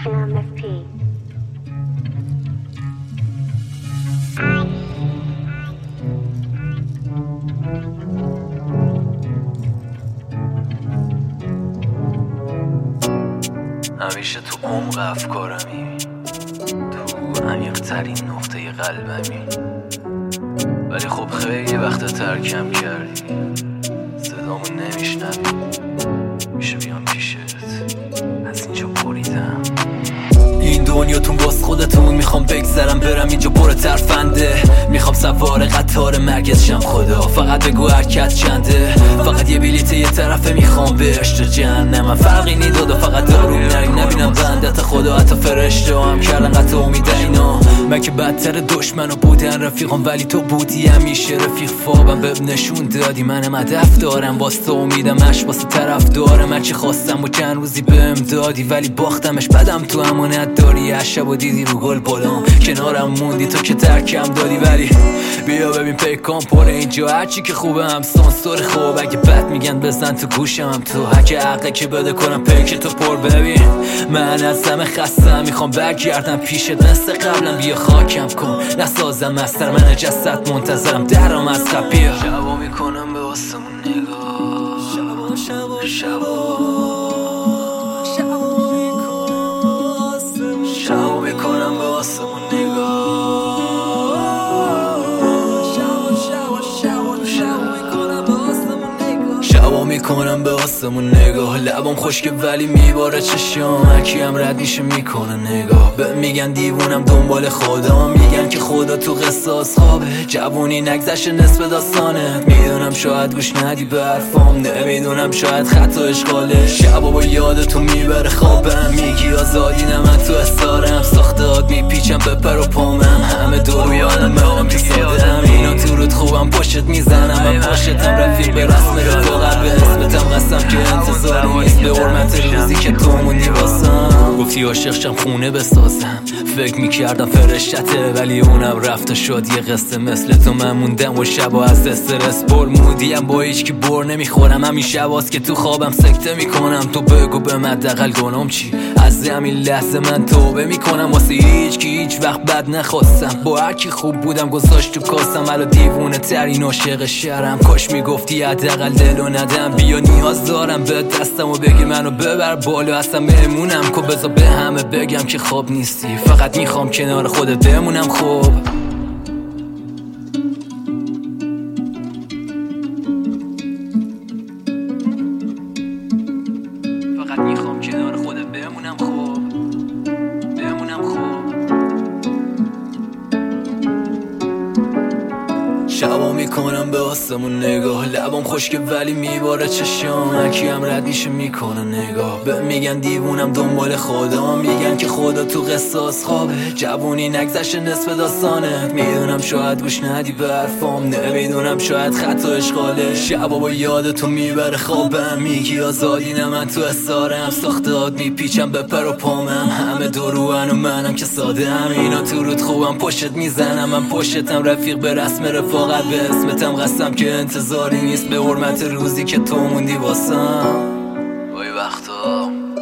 همیشه تو عمق افکارمی، تو عمیق‌ترین نقطه قلبمی، ولی خب خیلی وقت ترکم کردی، صدامو نمیشنوی. میشه بیام پیشت، از اینجا بریدم. این دنیاتون باز خودتون، میخوام بگذرم برم اینجا پر ترفنده. میخوام سوار قطار مرکز شم، خدا فقط بگو حرکت چنده. فقط یه بلیت یه طرفه میخوام بهش تو جهنم. فرقی نیدادا فقط داروم نبینم بندت خدا. حتی فرشته هم کردن قطع امید اینا. من که بدتر دشمنو بودن رفیقم، ولی تو بودی همیشه رفیق فابم. بهم نشون دادی منم هدف دارم، واسه امیدم اش واسه طرف دارم. من چی خواستم و چند روزی بهم دادی، ولی باختمش. بدم تو امانت داری، عشب و دیدی رو گل بالام کنارم موندی تو که ترکم دادی. ولی بیا ببین پیکان پر اینجا، هرچی که خوبه هم سانسور خوب. اگه بد میگن بزن تو گوشم هم تو حق حقه که بده کنم پیک تو پر. ببین من از همه خستم، میخوام برگردم پیشت مثل قبلم. بیا خاکم کن نسازم مستر، من جسد منتظرم درام از قبیه. شبا میکنم به آسمون نگاه، شبا میکنم به آسمون نگاه. شبا میکنم به آسمون نگاه. لبام خشکه ولی میباره چشام، هرکی هم رد میشه میکنه نگاه. میگن دیوونم دنبال خدا، میگن که خدا تو قصاص خوابه. جوونی نگذشته نصف داستانه، میدونم شاید گوش ندی به حرفام، نمیدونم شاید خطا اشغاله. شبا با یادتو میبره خوابم، میگی آزادی نه من تو احسارم. ساختاد میپیچم به پر و پامم، همه دور یادم منم که سادم. اینا تو رود خوبم پشت میزنم، من پشتم رفیق به رسم رفاقت. به اسمتم قسم که انتظاری نیست، به حرمت روزی که تو موندی واسم. گفتی عاشقشم خونه بسازم، فکر میکردم فرشته، ولی اونم رفت و شد یه قصه مثل تو. من موندم و شبا از استرس پر مودیم، با هیچ کی بر نمیخورم. همین شباست که تو خوابم سکته میکنم. تو بگو به من دقل گنام چی، از همین لحظه من توبه میکنم. واسه هیچ کی هیچ وقت بد نخواستم، با هر کی خوب بودم گذاشت تو کاستم. الان دیوونه ترین عاشق شهرم، کاش میگفتی حداقل دلو ندم. بیا نیاز دارم به دستم و بگیر منو ببر بالا، اصلا مهمونم که بذار به همه بگم که خواب نیستی. فقط میخوام کنار خودت بمونم. خوب فقط میخوام کنار خودت بمونم. خوب بمونم. خوب شبا میکنم به آسمون نگاه. لبام خشکه ولی میباره چشام، هرکی هم رد میشه میکنه نگاه. میگن دیوونم دنبال خدا، میگن که خدا تو قصاص خوابه. جوونی نگذشته نصف داستانه، میدونم شاید گوش ندی به حرفام، نمیدونم شاید خطا اشغاله. شبا با یادتو میبره خوابم، میگی آزادی نه من تو احسارم. ساختاد میپیچم به پر و پامم، همه دروان و منم که ساده هم. اینا تو رود خوبم پشت میزنم، من پشتم رفیق به رسم رفاقت. به اسمتم قسم که انتظاری نیست، به حرمت روزی که تو موندی واسم. وای وقتا